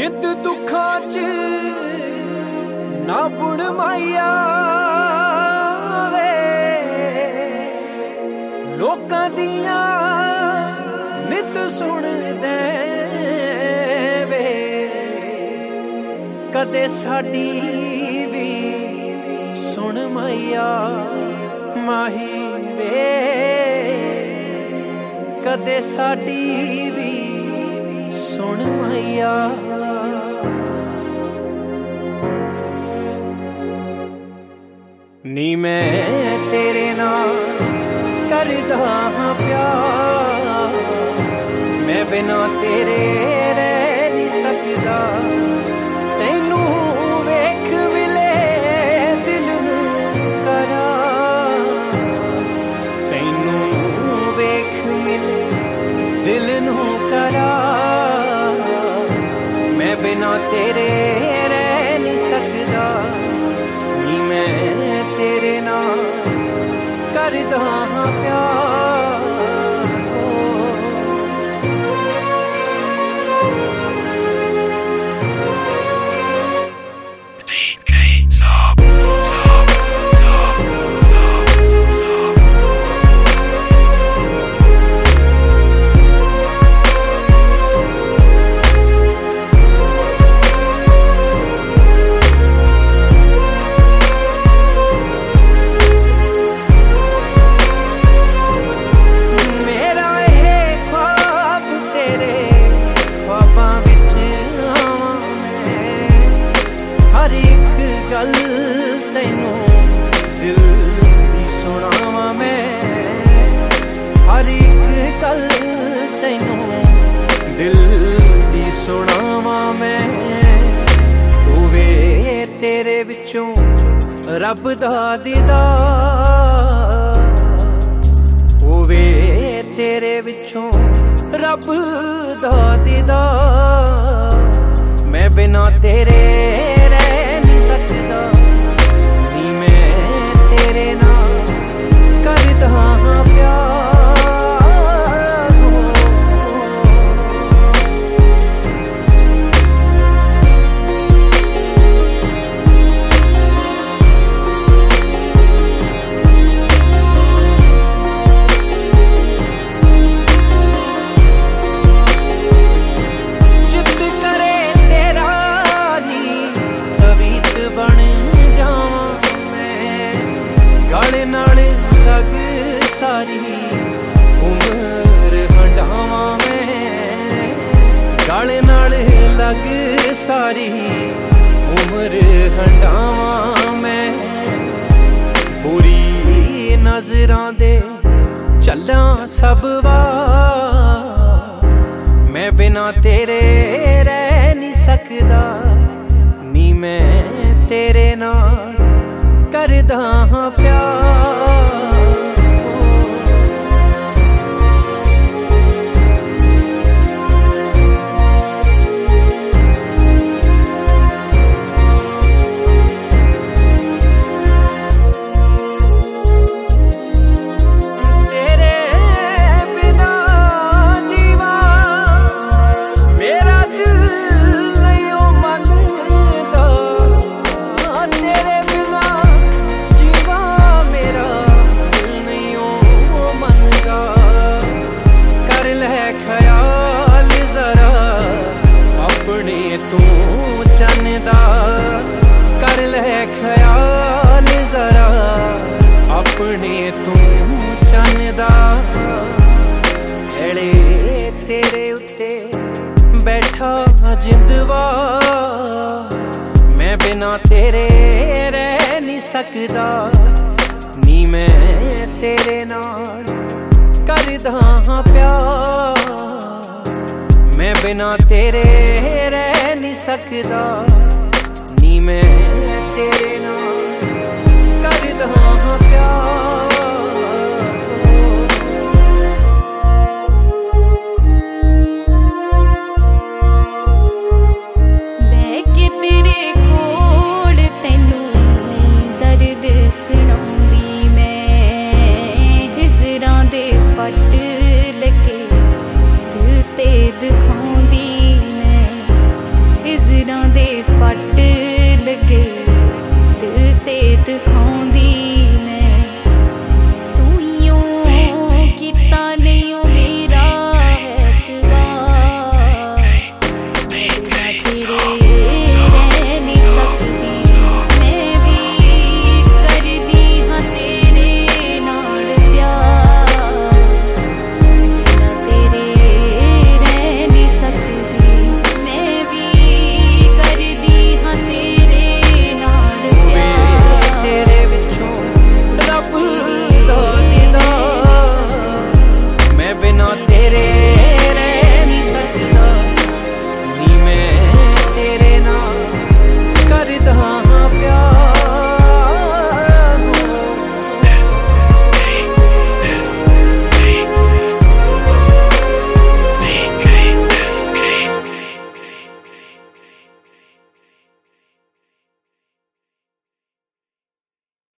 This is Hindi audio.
नित दुखां च ना बुड़ माइया वे लोकां दियां नित सुन दे वे कदे साडी भी सुन माइया माही वे कदे साडी भी सुन माइया। नी मैं तेरे नाल करदा हां प्यार, मैं बिना तेरे रह नहीं सकदा। तैनू वेख मिले दिल नू करा, तैनू वेख मिले दिल नू करा। मैं बिना तेरे रह नहीं सकदा, नी मैं तेरे नाल करदा हां प्यार। हर एक गल तैनू दिल दी सुनावां मैं, हर एक गल तैनू दिल दी सुनावां मैं। होवे तेरे विचों रब दा दीदार, होवे तेरे विचों रब दा दीदार। मैं बिना तेरे रह नहीं सकदा, नी मैं तेरे नाल करदा हां प्यार। गाले नाल लग सारी उम्र हंडावां मैं, गाले नाल लग सारी उम्र हंडावां मैं। बुरी नजरां दे चलां सब वार, मैं बिना तेरे रह नहीं सकदा, नी मैं तेरे नाल करदा हां प्यार। तेरे बिना जीवा मेरा दिल नहीं ओ मनदा, तेरे बिना मेरा दिल नहीं ओ मनदा। कर ले ख्याल जरा अपने तू चन्दा, कर ले ख्याल जरा अपने तू चन्दा। एड़े तेरे उत्ते बैठा जिंदवा, मैं बिना तेरे रह नहीं सकदा, नी मैं तेरे नाल करदा हां प्यार। मैं बिना तेरे रह नहीं सकदा, नी मैं तेरे नाल